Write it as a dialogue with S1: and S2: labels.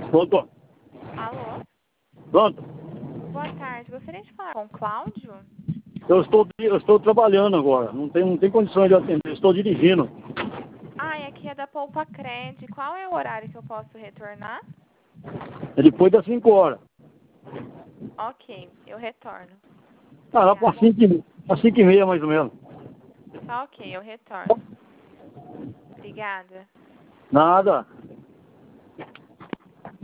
S1: Pronto.
S2: Alô?
S1: Pronto.
S2: Boa tarde. Gostaria de falar com o Cláudio?
S1: Eu estou trabalhando agora. Não tem condições de atender. Eu estou dirigindo.
S2: Ah, aqui é da Poupa Cred. Qual é o horário que eu posso retornar?
S1: É depois das 5 horas.
S2: Ok, eu retorno.
S1: Ah, lá para
S2: Obrigada.
S1: 5h30 mais ou menos.
S2: Tá ok, eu retorno. Obrigada.
S1: Nada.